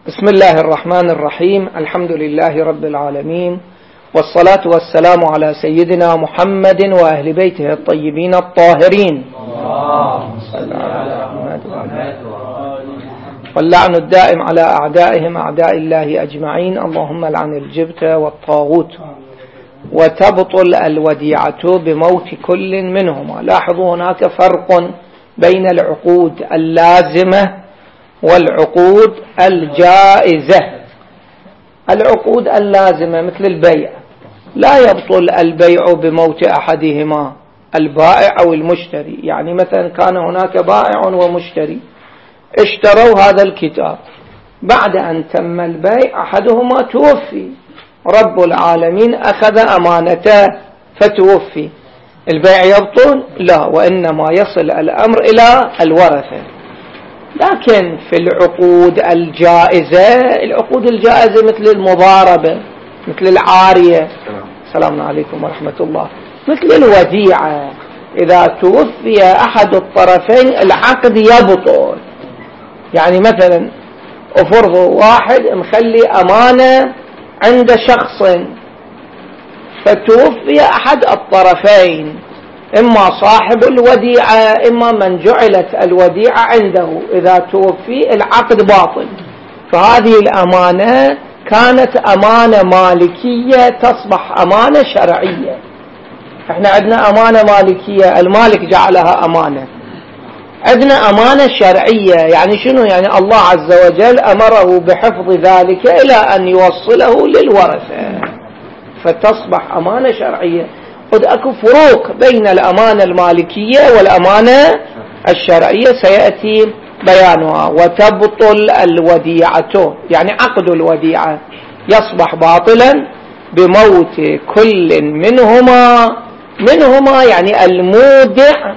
بسم الله الرحمن الرحيم. الحمد لله رب العالمين، والصلاة والسلام على سيدنا محمد وأهل بيته الطيبين الطاهرين، واللعن الدائم على أعدائهم أعداء الله أجمعين. اللهم لعن الجبت والطاغوت وتبطل الوديعة بموت كل منهما. لاحظوا هناك فرق بين العقود اللازمة والعقود الجائزة. العقود اللازمة مثل البيع لا يبطل البيع بموت أحدهما، البائع أو المشتري. يعني مثلا كان هناك بائع ومشتري اشتروا هذا الكتاب، بعد أن تم البيع أحدهما توفي، رب العالمين أخذ أمانته فتوفي، البيع يبطل؟ لا، وإنما يصل الأمر إلى الورثة. لكن في العقود الجائزة، العقود الجائزة مثل المضاربة، مثل العارية، السلام عليكم ورحمة الله، مثل الوديعة، إذا توفي أحد الطرفين العقد يبطل. يعني مثلا أفرض واحد مخلي أمانة عند شخص فتوفي أحد الطرفين، إما صاحب الوديعة إما من جعلت الوديعة عنده، إذا توفي العقد باطل. فهذه الأمانة كانت أمانة مالكية تصبح أمانة شرعية. احنا عندنا أمانة مالكية المالك جعلها أمانة، عندنا أمانة شرعية. يعني شنو؟ يعني الله عز وجل أمره بحفظ ذلك إلى أن يوصله للورثة، فتصبح أمانة شرعية. قد أكو فروق بين الأمانة المالكية والأمانة الشرعية سيأتي بيانها. وتبطل الوديعة، يعني عقد الوديعة يصبح باطلا بموت كل منهما يعني المودع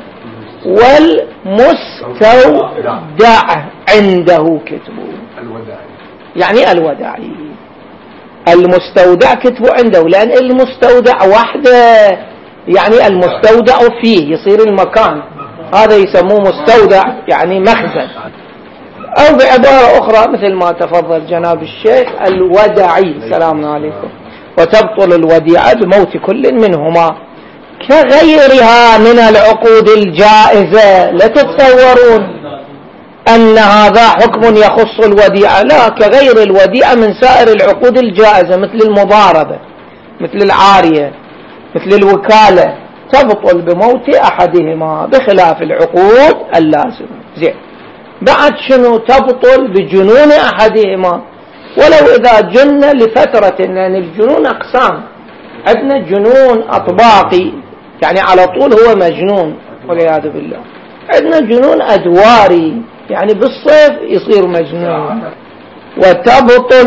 والمستودع عنده كتبه. يعني الوداعي المستودع كتبه عنده، لأن المستودع وحده يعني المستودع فيه يصير المكان، هذا يسموه مستودع يعني مخزن. أو بعبارة أخرى مثل ما تفضل جناب الشيخ الوداعي، السلام عليكم. وتبطل الوديعة بموت كل منهما، كغيرها من العقود الجائزة. لا تتصورون أن هذا حكم يخص الوديعة، لا، كغير الوديعة من سائر العقود الجائزة، مثل المضاربة، مثل العارية، مثل الوكالة، تبطل بموت أحدهما بخلاف العقود اللازمة. زين، بعد شنو؟ تبطل بجنون أحدهما، ولو إذا جن لفترة، لأن الجنون أقسام. عندنا جنون أطباقي يعني على طول هو مجنون والعياذ بالله، عندنا جنون أدواري يعني بالصيف يصير مجنون. وتبطل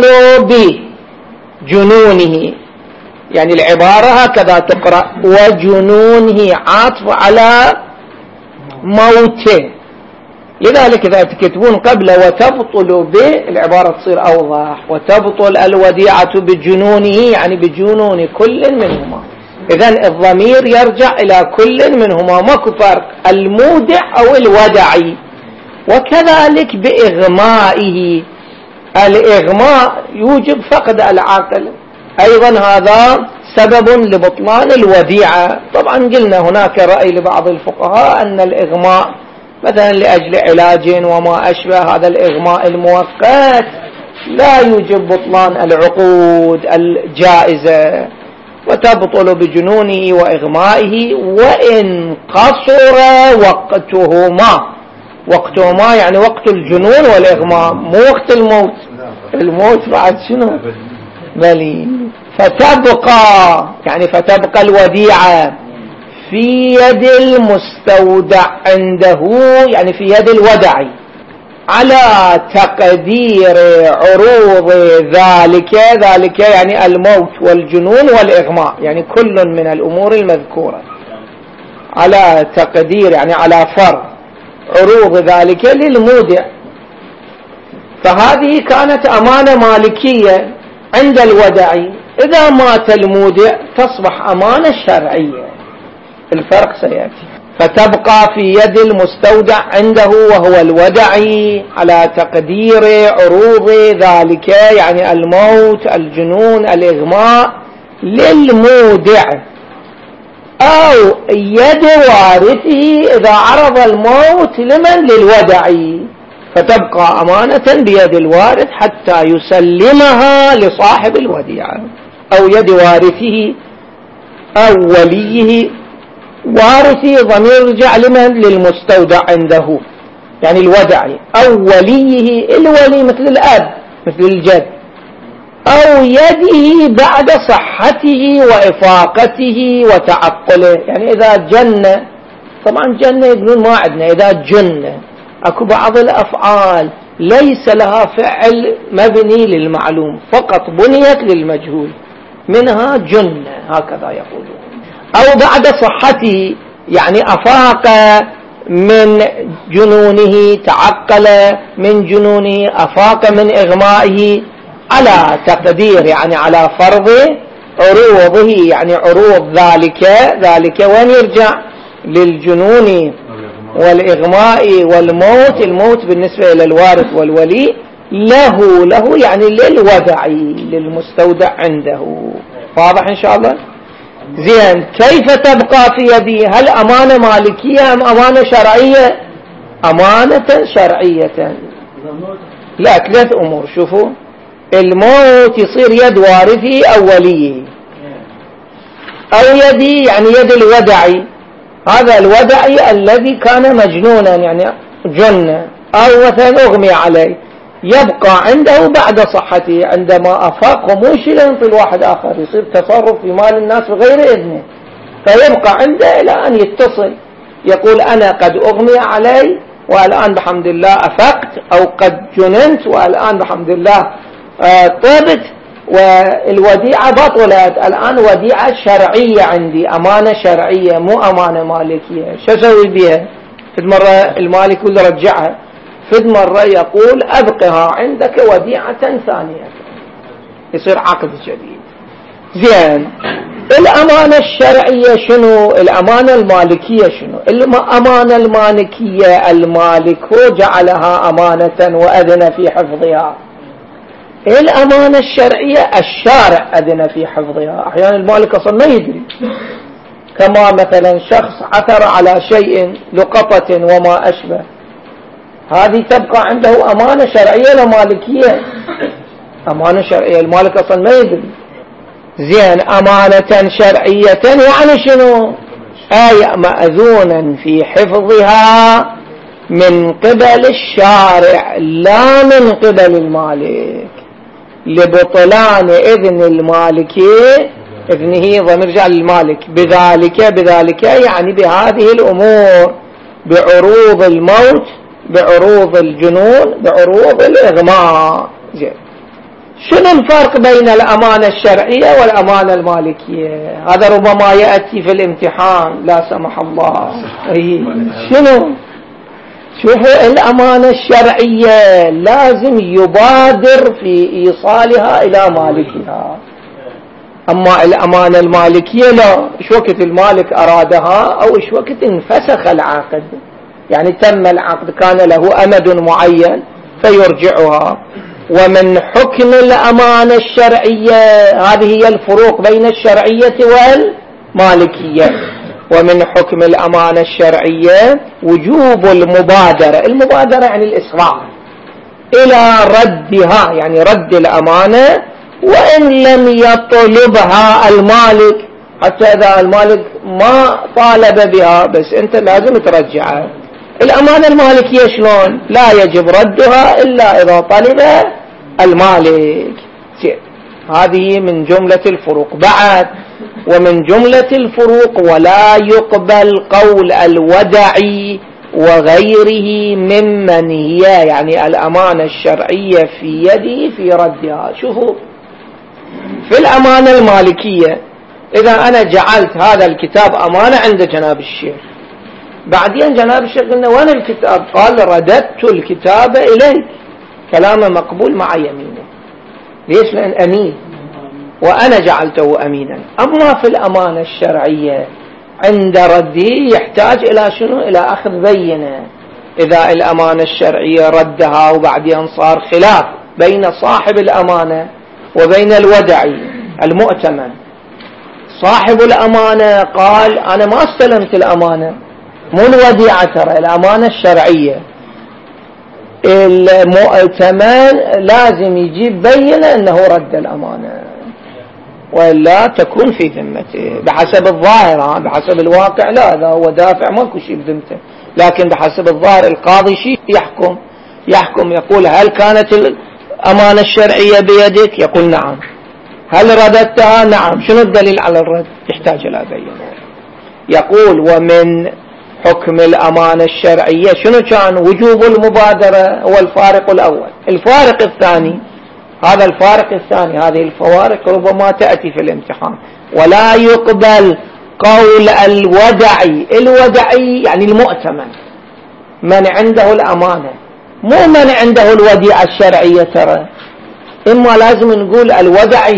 بجنونه، يعني العبارة هكذا تقرأ، وجنونه عاطف على موته، لذلك إذا تكتبون قبل وتبطل العبارة تصير أوضح. وتبطل الوديعة بجنونه يعني بجنون كل منهما، إذن الضمير يرجع إلى كل منهما، ماكو فرق المودع أو الودعي. وكذلك بإغمائه، الإغماء يوجب فقد العقل، أيضا هذا سبب لبطلان الوديعة. طبعا قلنا هناك رأي لبعض الفقهاء أن الإغماء مثلا لأجل علاج وما أشبه، هذا الإغماء المؤقت لا يوجب بطلان العقود الجائزة. وتبطل بجنونه وإغمائه وإن قصر وقتهما يعني وقت الجنون والإغماء، مو وقت الموت. الموت بعد شنو؟ بلي. فتبقى يعني فتبقى الوديعة في يد المستودع عنده، يعني في يد الودعي، على تقدير عروض ذلك يعني الموت والجنون والإغماء، يعني كل من الأمور المذكورة، على تقدير يعني على فرض عروض ذلك للمودع. فهذه كانت أمانة مالكية عند الودعي، إذا مات المودع تصبح أمانة شرعية. الفرق سيأتي. فتبقى في يد المستودع عنده وهو الودعي على تقدير عروض ذلك، يعني الموت، الجنون، الإغماء، للمودع، أو يد وارثه إذا عرض الموت لمن؟ للودعي، فتبقى أمانة بيد الوارث حتى يسلمها لصاحب الوديعة، أو يد وارثه أو وليه. وارثه ضمير رجع لمن؟ للمستودع عنده، يعني الودعي، أو وليه، الولي مثل الأب مثل الجد، أو يده بعد صحته وإفاقته وتعقله، يعني إذا جن، طبعا جن يقولون ما عندنا، إذا جن أكو بعض الأفعال ليس لها فعل مبني للمعلوم، فقط بنيت للمجهول، منها جن هكذا يقولون. أو بعد صحته، يعني أفاق من جنونه، تعقل من جنونه، أفاق من إغمائه، على تقدير يعني على فرض عروضه، يعني عروض ذلك وين يرجع؟ للجنون والإغماء والموت. الموت بالنسبة إلى الوارث والولي، له يعني للودعي، للمستودع عنده. واضح إن شاء الله؟ زين. كيف تبقى في يدي؟ هل أمانة مالكية أم أمانة شرعية؟ أمانة شرعية. لا، 3 أمور. شوفوا، الموت يصير يد وارثي أو وليه، أو يدي يعني يد الودعي، هذا الودعي الذي كان مجنونا يعني جن، أو مثلا أغمي عليه، يبقى عنده بعد صحته، عندما أفاق مش ينطي واحد آخر، يصير تصرف في مال الناس بغير إذنه، فيبقى عنده إلى أن يتصل يقول أنا قد أغمي علي والآن بحمد الله أفقت، أو قد جننت والآن بحمد الله طبت، والوديعة بطلت، الآن وديعة شرعية عندي، أمانة شرعية مو أمانة مالكية. شو أسوي بها؟ فد مرة المالك يقول رجعها، فد مرة يقول أبقها عندك وديعة ثانية، يصير عقد جديد. زين. الأمانة الشرعية شنو؟ الأمانة المالكية شنو؟ الأمانة المالكية المالك هو جعلها أمانة وأذن في حفظها. الأمانة الشرعية الشارع أذن في حفظها. أحيانا المالك أصلا ما يدري، كما مثلا شخص عثر على شيء لقطة وما أشبه، هذه تبقى عنده أمانة شرعية ولا مالكية؟ أمانة شرعية، المالك أصلا ما يدري. زين. أمانة شرعية يعني شنو؟ أي مأذونا في حفظها من قبل الشارع لا من قبل المالك، لبطلان إذن المالكي، إذنه ضمير رجع للمالك، بذلك يعني بهذه الأمور، بعروض الموت، بعروض الجنون، بعروض الإغماء. زين. شنو الفرق بين الأمانة الشرعية والأمانة المالكية؟ هذا ربما يأتي في الامتحان لا سمح الله. شنو؟ شوفوا، الأمانة الشرعية لازم يبادر في إيصالها إلى مالكها، أما الأمانة المالكية لا، إيش وقت المالك أرادها أو إيش وقت انفسخ العقد، يعني تم العقد كان له أمد معين فيرجعها. ومن حكم الأمانة الشرعية، هذه هي الفروق بين الشرعية والمالكية، ومن حكم الأمانة الشرعية وجوب المبادرة يعني الإسراع إلى ردها، يعني رد الأمانة وإن لم يطلبها المالك، حتى إذا المالك ما طالب بها بس أنت لازم ترجعها. الأمانة المالكية شلون؟ لا يجب ردها إلا إذا طلب المالك. هذه من جملة الفروق. بعد، ومن جملة الفروق ولا يقبل قول الودعي وغيره ممن هي يعني الأمانة الشرعية في يده في ردها. شوفوا، في الأمانة المالكية إذا أنا جعلت هذا الكتاب أمانة عند جناب الشيخ، بعدين جناب الشيخ قلنا وين الكتاب؟ قال رددت الكتاب إليك، كلامه مقبول مع يمينه. ليش؟ لأن أمين وأنا جعلته أمينا. أما في الأمانة الشرعية عند رده يحتاج إلى شنو؟ إلى أخذ بينة. إذا الأمانة الشرعية ردها وبعدين صار خلاف بين صاحب الأمانة وبين الودعي المؤتمن، صاحب الأمانة قال أنا ما استلمت الأمانة، مو الوديعة ترى الأمانة الشرعية، المؤتمن لازم يجيب بينة أنه رد الأمانة وإلا تكون في ذمته بحسب الظاهر. بحسب الواقع لا، إذا هو دافع ماكو شيء بذمته، لكن بحسب الظاهر القاضي شيء يحكم يقول هل كانت الأمانة الشرعية بيدك؟ يقول نعم. هل رددتها؟ نعم. شنو الدليل على الرد؟ يحتاج إلى بينة. يقول ومن حكم الأمانة الشرعية شنو كان؟ وجوب المبادرة هو الفارق الأول. الفارق الثاني، هذا الفارق الثاني، هذه الفوارق ربما تأتي في الامتحان. ولا يقبل قول الودعي يعني المؤتمن، من عنده الأمانة، مو من عنده الوديعة الشرعية ترى. إما لازم نقول الودعي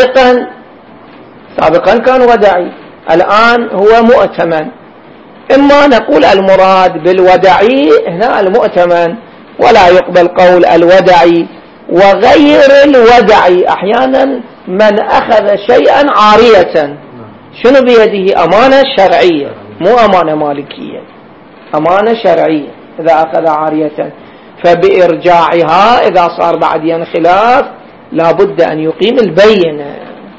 سابقا كان ودعي، الآن هو مؤتمن. إما نقول المراد بالودعي هنا المؤتمن، ولا يقبل قول الودعي وغير الودعي. أحيانا من أخذ شيئا عارية، شنو بيده؟ أمانة شرعية، مو أمانة مالكية، أمانة شرعية. إذا أخذ عارية فبإرجاعها إذا صار بعدين خلاف لابد أن يقيم البينة.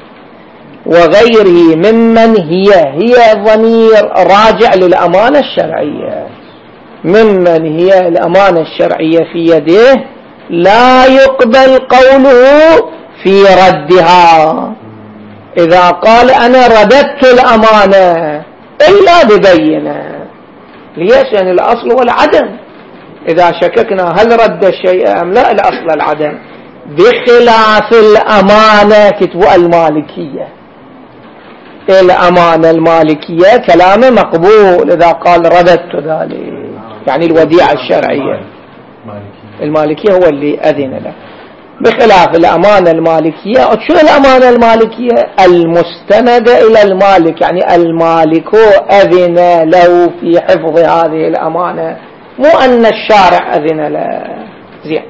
وغيره ممن هي الضمير راجع للأمانة الشرعية، ممن هي الأمانة الشرعية في يده لا يقبل قوله في ردها. إذا قال أنا رددت الأمانة إلا ببينة. ليش؟ يعني الأصل هو العدم. إذا شككنا هل رد الشيء أم لا، الأصل العدم، بخلاف الأمانة كتبوا المالكية. الأمانة المالكية كلامه مقبول إذا قال رددت ذلك، يعني الوديعة الشرعية. المالكية هو اللي أذن له، بخلاف الأمانة المالكية. شو الأمانة المالكية؟ المستندة إلى المالك، يعني المالك أذن له في حفظ هذه الأمانة، مو أن الشارع أذن له. زين.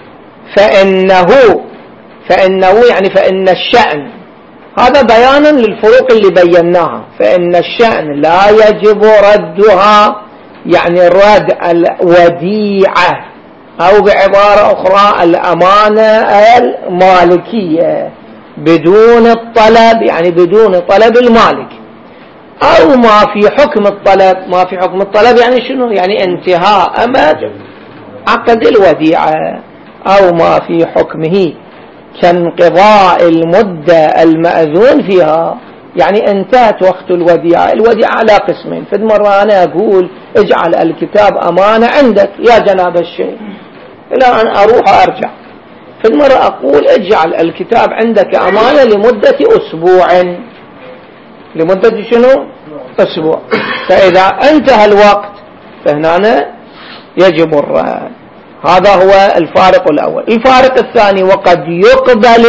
فإنه يعني فإن الشأن، هذا بيانا للفروق اللي بيناها. فإن الشأن لا يجب ردها، يعني رد الوديعة أو بعبارة أخرى الأمانة المالكية بدون الطلب، يعني بدون طلب المالك، أو ما في حكم الطلب. ما في حكم الطلب يعني شنو؟ يعني انتهاء أمد عقد الوديعة، أو ما في حكمه كانقضاء المدة المأذون فيها، يعني انتهت وقت الوديعة. الوديعة على قسمين. في مرة أنا أقول اجعل الكتاب أمانة عندك يا جناب الشيخ إلى أن أروح أرجع. في مرة أقول اجعل الكتاب عندك أمانة لمدة أسبوع. لمدة شنو؟ أسبوع. فإذا انتهى الوقت فهنا يجب الرد. هذا هو الفارق الأول. الفارق الثاني وقد يقبل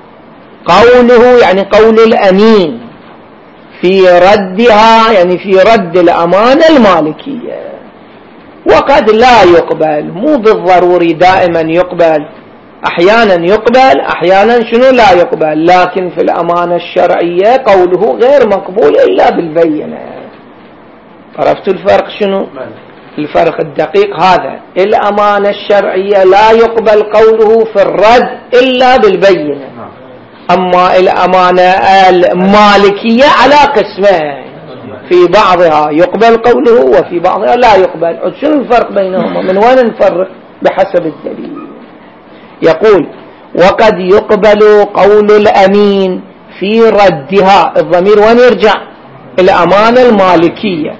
قوله، يعني قول الأمين في ردها، يعني في رد الأمانة المالكية، وقد لا يقبل. مو بالضروري دائما يقبل، أحيانا يقبل أحيانا شنو لا يقبل. لكن في الأمانة الشرعية قوله غير مقبول إلا بالبينة. عرفتوا الفرق شنو؟ الفرق الدقيق هذا. الأمانة الشرعية لا يقبل قوله في الرد إلا بالبينة. أما الأمانة المالكية على قسمين، في بعضها يقبل قوله وفي بعضها لا يقبل. شنو الفرق بينهما؟ من وين نفرق؟ بحسب الدليل. يقول وقد يقبل قول الأمين في ردها. الضمير وين يرجع؟ الأمانة المالكية.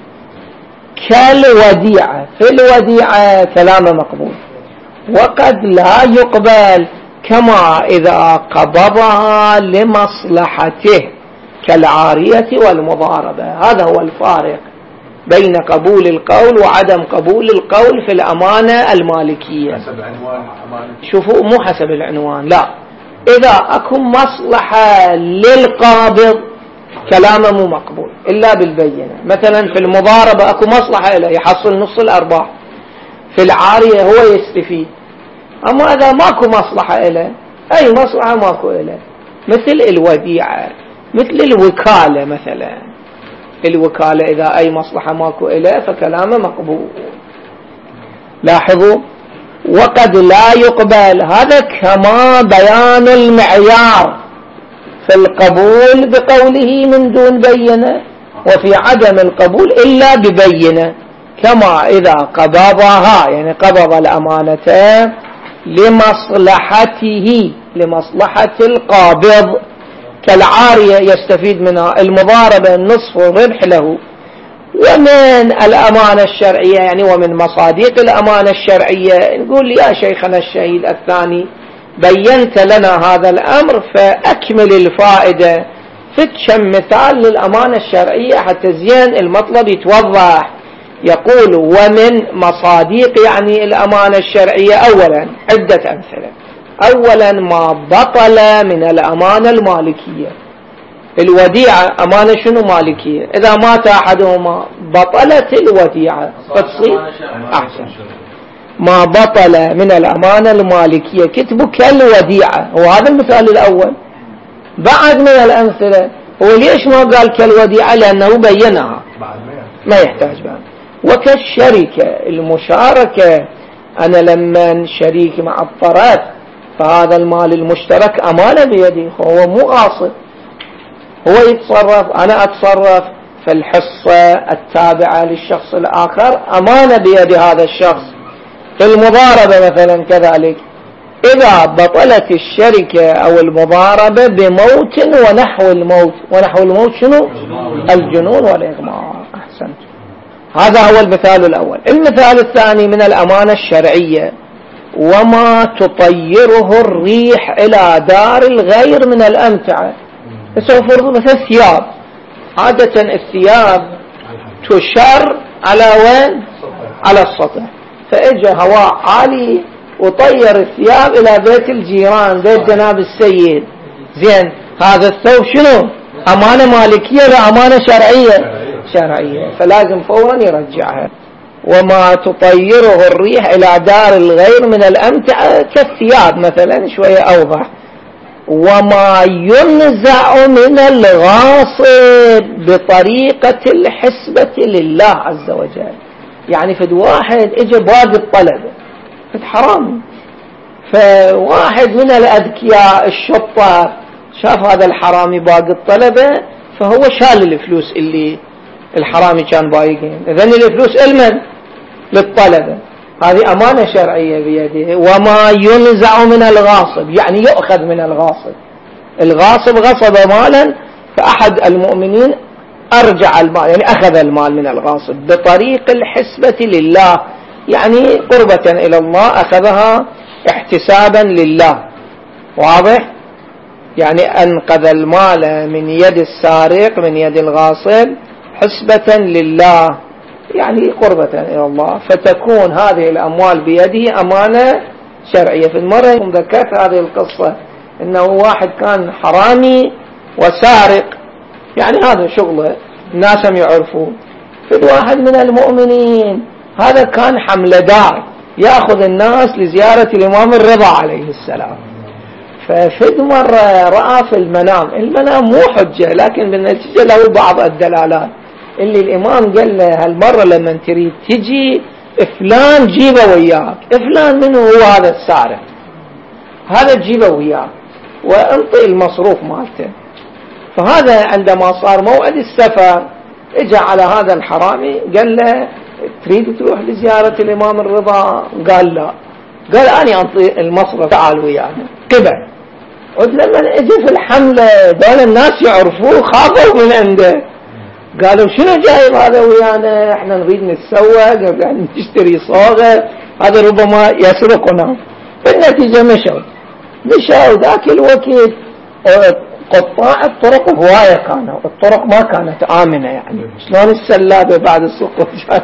كالوديعة، في الوديعة كلام مقبول. وقد لا يقبل كما إذا قبضها لمصلحته كالعارية والمضاربة. هذا هو الفارق بين قبول القول وعدم قبول القول في الأمانة المالكية. حسب عنوان أمانة. شوفوا، مو حسب العنوان، لا. إذا أكون مصلحة للقابض كلامه مو مقبول. إلا بالبينة. مثلا في المضاربة أكو مصلحة له يحصل نص الأرباح، في العارية هو يستفيد. أما إذا ماكو مصلحة له، أي مصلحة ماكو له، مثل الوديعة، مثل الوكالة مثلا. الوكالة إذا أي مصلحة ماكو له فكلامه مقبول. لاحظوا، وقد لا يقبل، هذا كما بيان المعيار في القبول بقوله من دون بينة، وفي عدم القبول إلا ببينة. كما إذا قبضها، يعني قبض الأمانة لمصلحته، لمصلحة القابض، كالعارية يستفيد منها، المضاربة النصف الربح له. ومن الأمانة الشرعية يعني ومن مصاديق الأمانة الشرعية، نقول لي يا شيخنا الشهيد الثاني بينت لنا هذا الأمر فأكمل الفائدة، فتشم مثال للأمانة الشرعية حتى زين المطلب يتوضح. يقول ومن مصاديق يعني الأمانة الشرعية أولا عدة أمثلة. أولا ما بطل من الأمانة المالكية. الوديعة أمانة شنو مالكية، إذا مات أحدهما بطلت الوديعة فتصير أحسن. ما بطل من الأمانة المالكية كتبوا كالوديعة، وهذا المثال الأول. بعد من الأمثلة هو ليش ما قال كالوديعة؟ لأنه بينها، ما يحتاج بعد. وكالشركة المشاركة، أنا لما شريك مع الطرف فهذا المال المشترك أمانة بيدي، هو مو غاصب، هو يتصرف أنا أتصرف، فالحصة التابعة للشخص الآخر أمانة بيد هذا الشخص. المضاربة مثلا كذلك، إذا بطلت الشركة أو المضاربة بموت ونحو الموت. ونحو الموت شنو؟ الجنون والإغماء. أحسنت. هذا هو المثال الأول. المثال الثاني من الأمانة الشرعية، وما تطيره الريح إلى دار الغير من الأمتعة. سوف فرض مثل الثياب، عادة الثياب تشر على وين؟ على السطح، فإجا هواء عالي وطير الثياب إلى بيت الجيران، بيت جناب السيد. زين، هذا الثوب شنو؟ أمانة مالكية وأمانة شرعية؟ شرعية، فلازم فورا يرجعها. وما تطيره الريح إلى دار الغير من الأمتعة كالثياب مثلا، شوية أوضح. وما ينزع من الغاصب بطريقة الحسبة لله عز وجل. يعني فد واحد اجى باقي الطلبة، فد حرامي، فواحد من الأذكياء الشطار شاف هذا الحرامي باقي الطلبة، فهو شال الفلوس اللي الحرامي كان بايقين. إذن الفلوس المن؟ للطلبة. هذه أمانة شرعية بيده. وما ينزع من الغاصب، يعني يؤخذ من الغاصب. الغاصب غصب مالا، فأحد المؤمنين أرجع المال، يعني أخذ المال من الغاصب بطريق الحسبة لله، يعني قربة إلى الله، أخذها احتسابا لله. واضح؟ يعني أنقذ المال من يد السارق، من يد الغاصب، حسبة لله، يعني قربة إلى الله، فتكون هذه الأموال بيده أمانة شرعية. في المرة ذكرت هذه القصة، إنه واحد كان حرامي وسارق، يعني هذا شغله الناس هم يعرفون. في واحد من المؤمنين هذا كان حملدار يأخذ الناس لزيارة الإمام الرضا عليه السلام. ففي مرة رأى في المنام مو حجة، لكن بالنتيجة له بعض الدلالات، اللي الإمام قال له هالمرة لما تريد تجي فلان جيبه وياك. فلان منه؟ هو هذا السارق، هذا تجيبه وياك وانطي المصروف مالته. فهذا عندما صار موعد السفر اجى على هذا الحرامي قال له تريد تروح لزيارة الإمام الرضا؟ قال لا. قال أنا أنطي المصرف، تعال ويانا. قبل. لما اجى في الحملة دول الناس يعرفوه، خافوا من عنده، قالوا شنو جايب هذا ويانا؟ احنا نريد نتسوق، نشتري صاغة، هذا ربما يسرقنا. بالنتيجة مشوا ذاك الوقت قطاع الطرق هواية كانوا، الطرق ما كانت آمنة، يعني شلون السلابة بعد السقوط.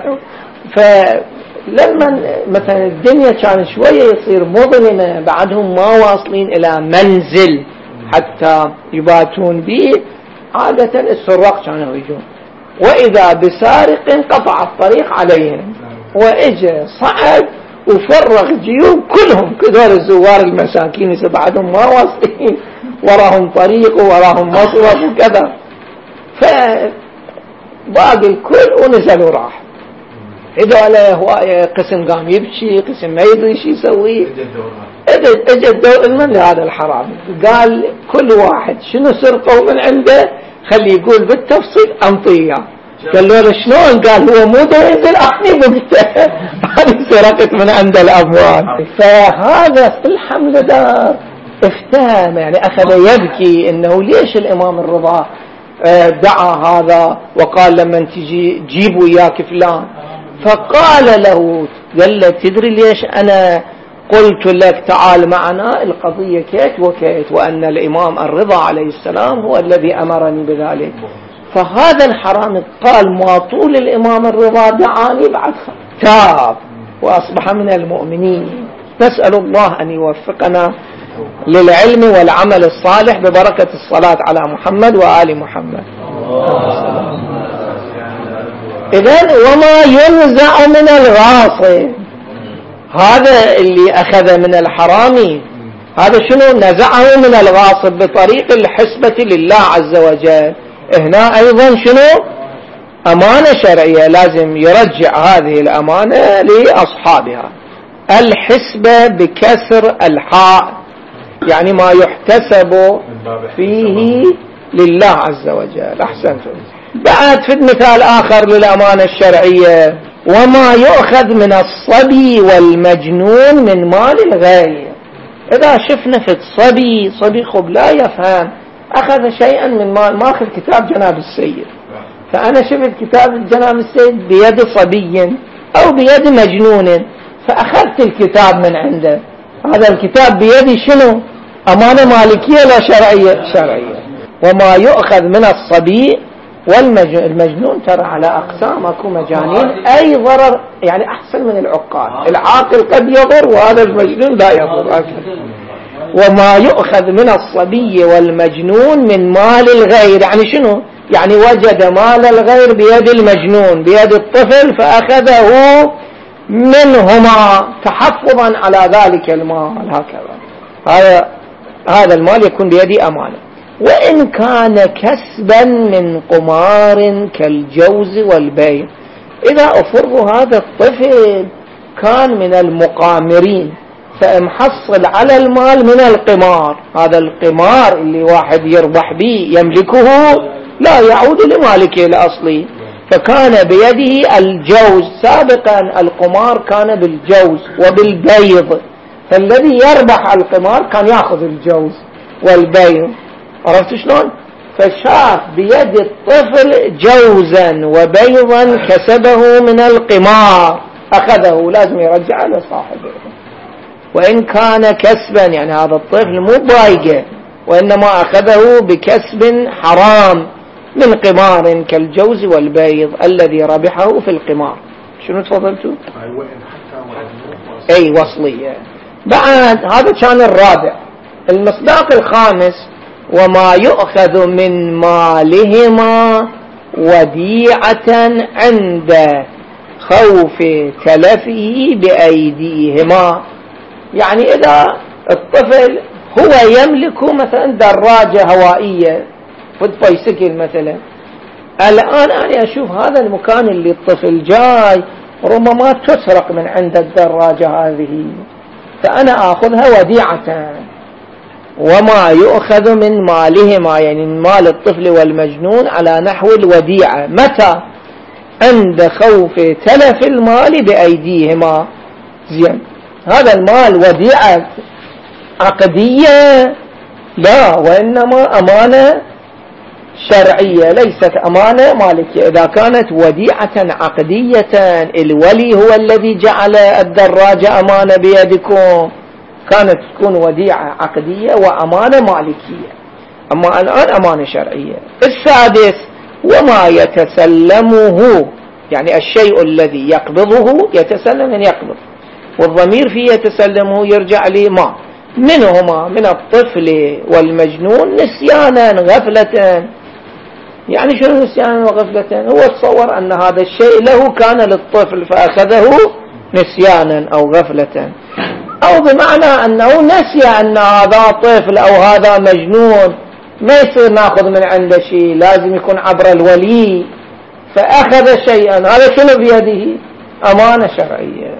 فلما مثلا الدنيا كان شوية يصير مظلمة، بعدهم ما واصلين إلى منزل حتى يباتون به، عادة السراق كانوا يجون، وإذا بسارق قطع الطريق عليهم، وإجا صعد وفرغ جيوب كلهم كذول الزوار المساكين بعدهم ما واصلين، وراهم طريق وراهم مصرف وكذا، فباقي الكل ونزلوا راح. إذا هواية قسم قام يبكي، قسم ما يدري شو يسوي. اجى الدور من هذا الحرامي قال كل واحد شنو سرقوا من عنده خلي يقول بالتفصيل انطيه. قال له شلون؟ قال هو مو ده ينزل احني بقته انا سرقت من عند الاموال. فهذا في الحمل دار افتهم، يعني اخذ يبكي انه ليش الامام الرضا دعا هذا وقال لما تجي جيب وياك فلان. فقال له قال له تدري ليش انا قلت لك تعال معنا؟ القضية كيت وكيت، وأن الإمام الرضا عليه السلام هو الذي أمرني بذلك. فهذا الحرام قال ما طول الإمام الرضا دعاني بعد تاب وأصبح من المؤمنين. نسأل الله أن يوفقنا للعلم والعمل الصالح ببركة الصلاة على محمد وآل محمد. إذن وما ينزع من الغاصب، هذا اللي أخذ من الحرامي هذا شنو؟ نزعه من الغاصب بطريق الحسبة لله عز وجل. هنا أيضا شنو؟ أمانة شرعية، لازم يرجع هذه الأمانة لأصحابها. الحسبة بكسر الحاء، يعني ما يحتسب فيه لله عز وجل. أحسنتم. بعد في مثال آخر للأمانة الشرعية، وما يؤخذ من الصبي والمجنون من مال الغير. إذا شفنا في الصبي، صبي خب لا يفهم، أخذ شيئا من مال، ما أخذ كتاب جناب السيد، فأنا شفت كتاب جناب السيد بيد صبي أو بيد مجنون، فأخذت الكتاب من عنده. هذا الكتاب بيدي شنو؟ أمانة مالكية لا شرعية؟ شرعية. وما يؤخذ من الصبي والمجنون ترى على أقسام، أكو مجانين أي ضرر، يعني أحسن من العقال. العاقل قد يضر وهذا المجنون لا يضر. وما يؤخذ من الصبي والمجنون من مال الغير، يعني شنو؟ يعني وجد مال الغير بيد المجنون بيد الطفل فأخذه منهما تحفظا على ذلك المال. هكذا هذا المال يكون بيدي أمانة. وإن كان كسبا من قمار كالجوز والبيع، إذا أفرض هذا الطفل كان من المقامرين فامحصل على المال من القمار، هذا القمار اللي واحد يربح به يملكه لا يعود لمالكه الأصلي، فكان بيده الجوز. سابقا القمار كان بالجوز وبالبيض، فالذي يربح القمار كان يأخذ الجوز والبيض. عرفت شلون؟ فشاف بيد الطفل جوزا وبيضا كسبه من القمار، أخذه لازم يرجع لصاحبه. وإن كان كسبا، يعني هذا الطفل مو بايقه وإنما أخذه بكسب حرام من قمار كالجوز والبيض الذي ربحه في القمار. شنو تفضلتوا؟ أي وصلية. بعد هذا كان الرابع. المصداق الخامس، وما يؤخذ من مالهما وديعة عند خوف تلفه بأيديهما. يعني إذا الطفل هو يملك مثلا دراجة هوائية فود بايسكل مثلا، الآن أنا أشوف هذا المكان اللي الطفل جاي ربما تسرق من عند الدراجة هذه، فأنا أخذها وديعة. وما يؤخذ من مالهما، يعني من مال الطفل والمجنون على نحو الوديعة. متى؟ عند خوف تلف المال بأيديهما. زين، هذا المال وديعة عقدية؟ لا، وإنما أمانة شرعية ليست أمانة مالكية. إذا كانت وديعة عقدية الولي هو الذي جعل الدراجة أمانة بيدكم، كانت تكون وديعة عقدية وأمانة مالكية. أما الآن أمانة شرعية. السادس، وما يتسلمه، يعني الشيء الذي يقبضه يتسلم من يقبض، والضمير فيه يتسلمه يرجع لما منهما من الطفل والمجنون نسيانا غفلة. يعني شنو نسيانا وغفلة؟ هو تصور أن هذا الشيء له كان للطفل فأخذه نسيانا أو غفلة، أو بمعنى أنه نسي أن هذا طفل أو هذا مجنون، ما يصير ناخذ من عنده شيء، لازم يكون عبر الولي، فأخذ شيئا، هذا شنو بيده؟ أمانة شرعية.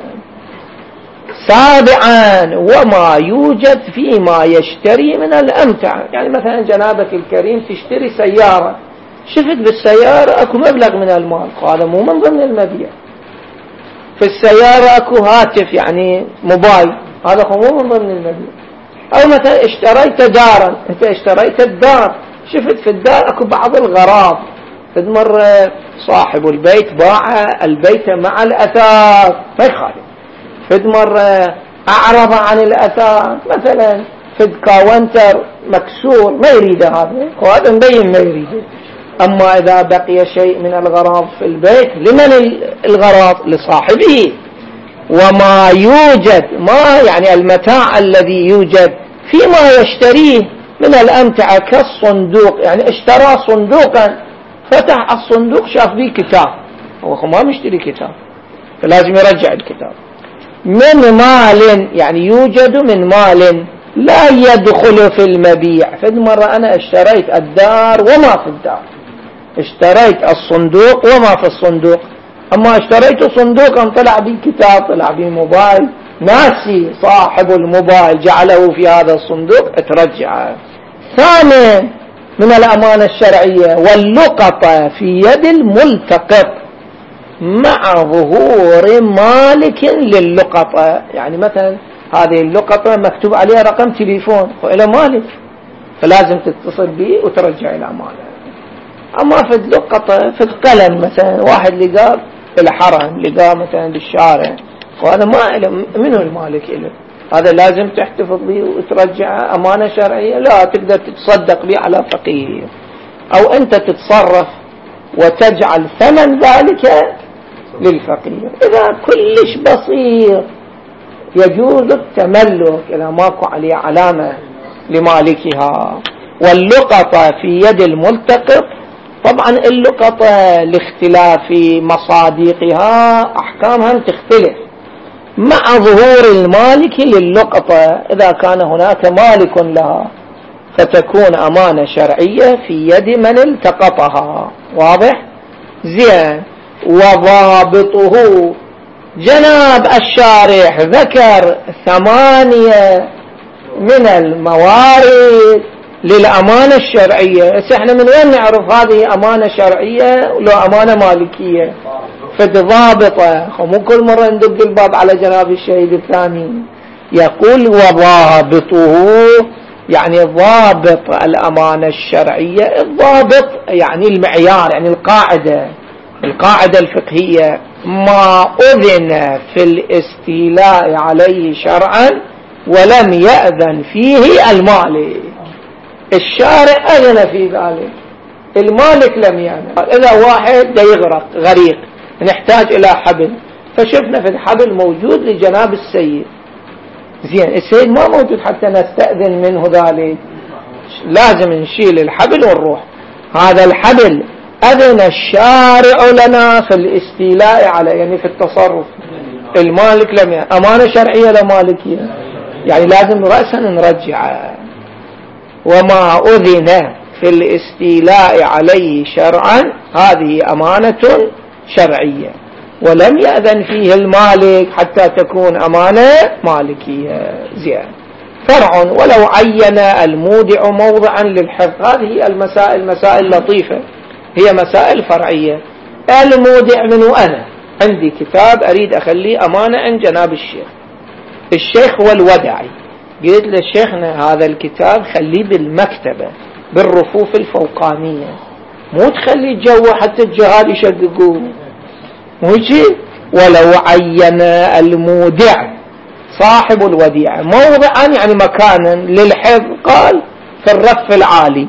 سابعا وما يوجد فيما يشتري من الأمتعة، يعني مثلا جنابك الكريم تشتري سيارة، شفت بالسيارة أكو مبلغ من المال، هذا مو من ضمن المبيع. في السيارة أكو هاتف يعني موبايل، هذا مو من ضمن المبيع. أو مثلا اشتريت دارا، أنت اشتريت الدار، شفت في الدار أكو بعض الغراض، فدمر صاحب البيت باع البيت مع الأثاث ما يخالف، فدمر أعرض عن الأثاث، مثلا فد كاونتر مكسور ما يريده هذا، وهذا مبين ما يريده. أما إذا بقي شيء من الغراض في البيت، لمن الغراض؟ لصاحبه. وما يوجد، ما يعني المتاع الذي يوجد فيما يشتريه من الأمتعة كالصندوق، يعني اشترى صندوقا، فتح الصندوق شاف به كتاب، هو ما مشتري كتاب فلازم يرجع الكتاب. من مال، يعني يوجد من مال لا يدخل في المبيع، فد مرة أنا اشتريت الدار وما في الدار، اشتريت الصندوق وما في الصندوق، أما اشتريت صندوقا طلع بي كتاب، طلع بي موبايل، ناسي صاحب الموبايل جعله في هذا الصندوق، اترجع. ثانيا من الأمانة الشرعية واللقطة في يد الملتقط مع ظهور مالك لللقطة، يعني مثلا هذه اللقطة مكتوب عليها رقم تليفون وإلى مالك، فلازم تتصل به وترجع إلى ماله. أما في اللقطة في القلم، مثلا واحد لقاه في الحرم، لقاه مثلا بالشارع، وهذا ما منه المالك إله، هذا لازم تحتفظ به وترجع. أمانة شرعية لا تقدر تتصدق به على فقير، أو أنت تتصرف وتجعل ثمن ذلك للفقير. إذا كلش بسيط يجوز التملك إذا ماكو عليه علامة لمالكها. واللقطة في يد الملتقط، طبعا اللقطة لاختلاف مصادقها أحكامها تختلف مع ظهور المالك لللقطة. إذا كان هناك مالك لها فتكون أمانة شرعية في يد من التقطها. واضح؟ زين. وضابطه، جناب الشارح ذكر 8 من الموارد للأمانة الشرعية. احنا من وين نعرف هذه أمانة شرعية ولو أمانة مالكية؟ فضابطة، مو كل مرة ندق الباب على جناب الشهيد الثاني. يقول وضابطه، يعني ضابط الأمانة الشرعية، الضابط يعني المعيار، يعني القاعدة الفقهية، ما أذن في الاستيلاء عليه شرعا ولم يأذن فيه المالك. الشارع أذن في ذلك، المالك لم يأذن. إذا واحد دا يغرق غريق نحتاج إلى حبل، فشفنا في الحبل موجود لجناب السيد، زين السيد ما موجود حتى نستأذن منه ذلك، لازم نشيل الحبل ونروح. هذا الحبل أذن الشارع لنا في الاستيلاء عليه، يعني في التصرف، المالك لم يأذن. أمانة شرعية لمالكية، يعني لازم رأسا نرجعه. وما أذن في الاستيلاء عليه شرعا هذه أمانة شرعية، ولم يأذن فيه المالك حتى تكون أمانة مالكية. زين. فرع ولو عين المودع موضعا للحفظ، هذه المسائل مسائل لطيفة، هي مسائل فرعية. المودع منه أنا عندي كتاب أريد أخليه أمانة عند جناب الشيخ هو الودعي، قلت لشيخنا هذا الكتاب خليه بالمكتبة بالرفوف الفوقانية، مو تخلي الجو حتى الجهال يشققوه، مو يجي. ولو عين المودع صاحب الوديعة موضعا يعني مكانا للحفظ، قال في الرف العالي،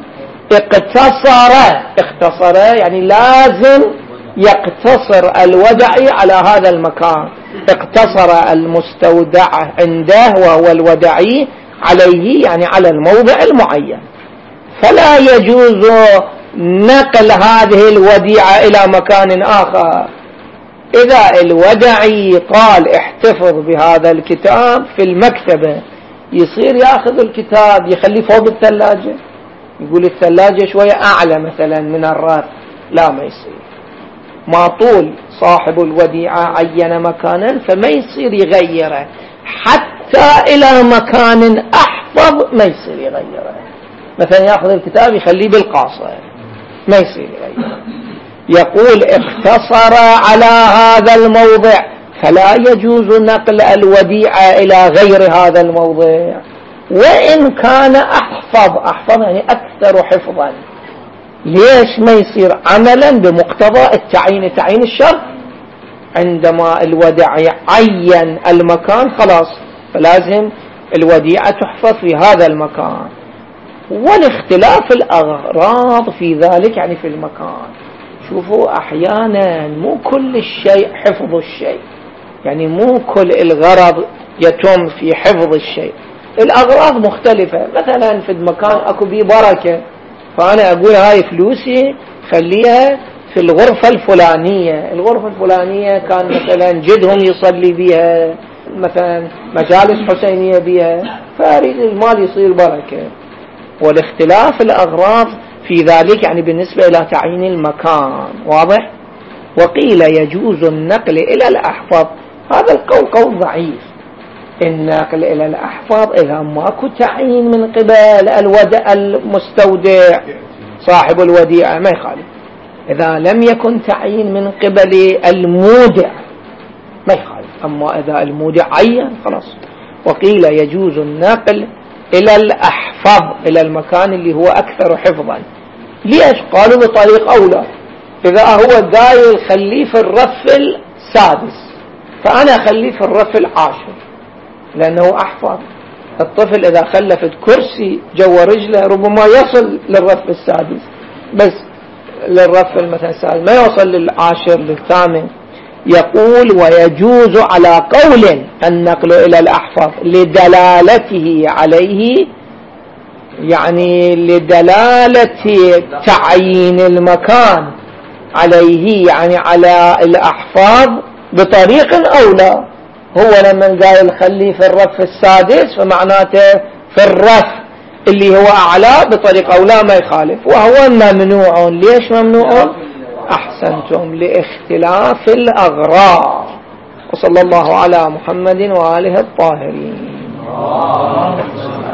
اختصر يعني لازم يقتصر الودعي على هذا المكان، اقتصر المستودع عنده وهو الودعي عليه، يعني على الموضع المعين. فلا يجوز نقل هذه الوديعة إلى مكان آخر. إذا الودعي قال احتفظ بهذا الكتاب في المكتبة، يصير يأخذ الكتاب يخليه فوق الثلاجة، يقول الثلاجة شوية أعلى مثلا من الرف، لا ما يصير. ما طول صاحب الوديعة عين مكانا فما يصير يغيره، حتى إلى مكان أحفظ ما يصير يغيره. مثلا يأخذ الكتاب يخليه بالقاصة، ما يصير يغيره. يقول اختصر على هذا الموضع فلا يجوز نقل الوديعة إلى غير هذا الموضع، وإن كان أحفظ يعني أكثر حفظا. ليش ما يصير؟ عملا بمقتضى التعيين، تعيين الشرط. عندما الوديعة عين المكان خلاص فلازم الوديعة تحفظ في هذا المكان. والاختلاف الأغراض في ذلك يعني في المكان. شوفوا أحيانا مو كل الشيء حفظ الشيء، يعني مو كل الغرض يتم في حفظ الشيء، الأغراض مختلفة. مثلا في المكان أكو بيه بركة، فأنا أقول هاي فلوسي خليها في الغرفة الفلانية. الغرفة الفلانية كان مثلا جدهم يصلي بها، مثلا مجالس حسينية بها، فأريد المال يصير بركة. والاختلاف الأغراض في ذلك يعني بالنسبة إلى تعيين المكان، واضح؟ وقيل يجوز النقل إلى الأحفظ، هذا القول قول ضعيف. النقل إلى الأحفظ إذا ماكو تعيين من قبل المستودع صاحب الوديعة ما يخالف، إذا لم يكن تعيين من قبل المودع ما يخالف، أما إذا المودع عين خلاص. وقيل يجوز النقل إلى الأحفظ، إلى المكان اللي هو أكثر حفظا. ليش؟ قالوا بطريق أولى. إذا هو دايل خليه في الرف السادس، فأنا خليه في الرف العاشر لأنه أحفظ. الطفل إذا خلفت كرسي جوا رجله ربما يصل للرف السادس، بس للرف مثلا السادس ما يوصل للعاشر للثامن. يقول ويجوز على قول النقل إلى الأحفظ لدلالته عليه، يعني لدلالة تعيين المكان عليه، يعني على الأحفظ بطريق أولى. هو لما قال خليه في الرف السادس فمعناته في الرف اللي هو أعلى بطريق أولى ما يخالف، وهو ممنوع. ليش ممنوع؟ أحسنتم، لاختلاف الأغراض. وصلى الله على محمد وآله الطاهرين.